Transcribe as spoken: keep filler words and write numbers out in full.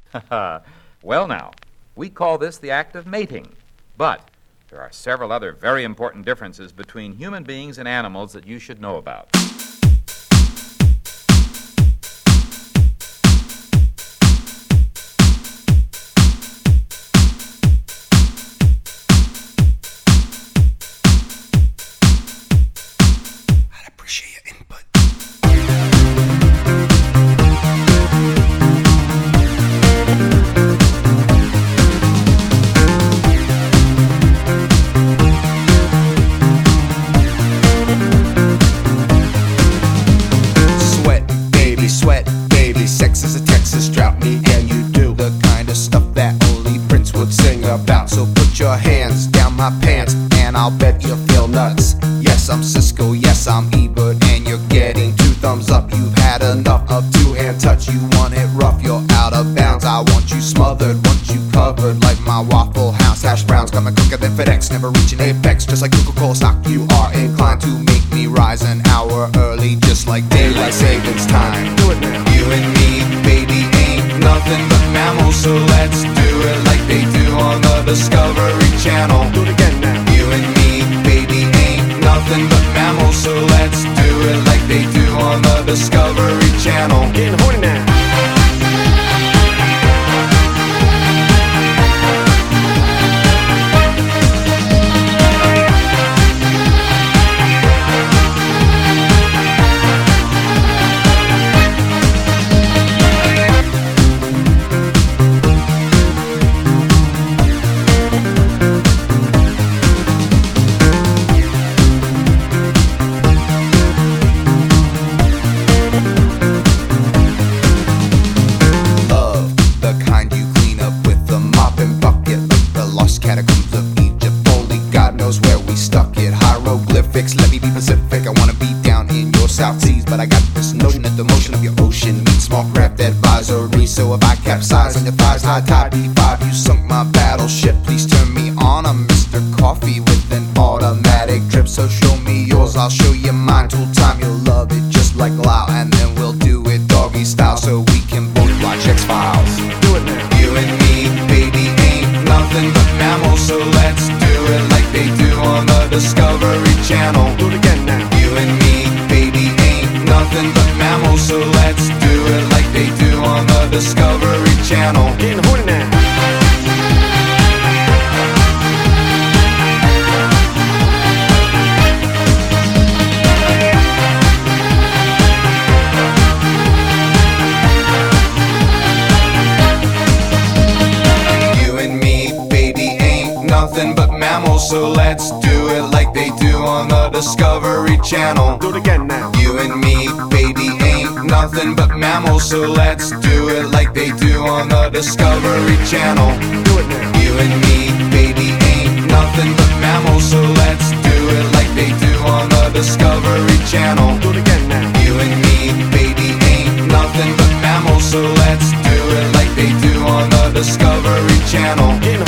Well, now, we call this the act of mating, but there are several other very important differences between human beings and animals that you should know about. I'd appreciate your input. Sex is a Texas drought, me and you do the kind of stuff that only Prince would sing about. So put your hands down my pants and I'll bet you'll feel nuts. Yes, I'm Cisco, yes, I'm Ebert, and you're getting two thumbs up. You've had enough of two-hand touch, you want it rough, you're out of bounds. I want you smothered, want you covered like my Waffle House hash browns. Coming quicker than FedEx, never reaching apex. Just like Coca-Cola stock, you are inclined to make me rise an hour early, just like daylight savings time. Do it now. You and me, baby, ain't nothing but mammals, so let's do it like they do on the Discovery Channel. Do it again now. You and me, baby, ain't nothing but mammals, so let's do it like they do on the Discovery Channel. Getting horny now. Catacombs of Egypt, only God knows where we stuck it. Hieroglyphics, let me be Pacific. I wanna be down in your South Seas, but I got this notion that the motion of your ocean meets small craft advisory. So if I capsize on your thighs, high tide B five, you sunk my battleship. Please turn me on. I'm Mister Coffee with an automatic drip. So show me yours, I'll show you mine. Tool time, you'll love it just like Lao, and then we'll do it doggy style so we can both watch X-Files. Do it now. You and me, baby, ain't nothing but mammals, so let's do it like they do on the Discovery Channel. Do it again now. You and me, baby, ain't nothing but mammals, so let's do it like they do on the Discovery Channel. Getting horny now. Nothing but mammals, so let's do it like they do on the Discovery Channel. Do it again now. You and me, baby, ain't nothing but mammals, so let's do it like they do on the Discovery Channel. Do it now. You and me, baby, ain't nothing but mammals, so let's do it like they do on the Discovery Channel. Do it again now. You and me, baby, ain't nothing but mammals, so let's do it like they do on the Discovery Channel.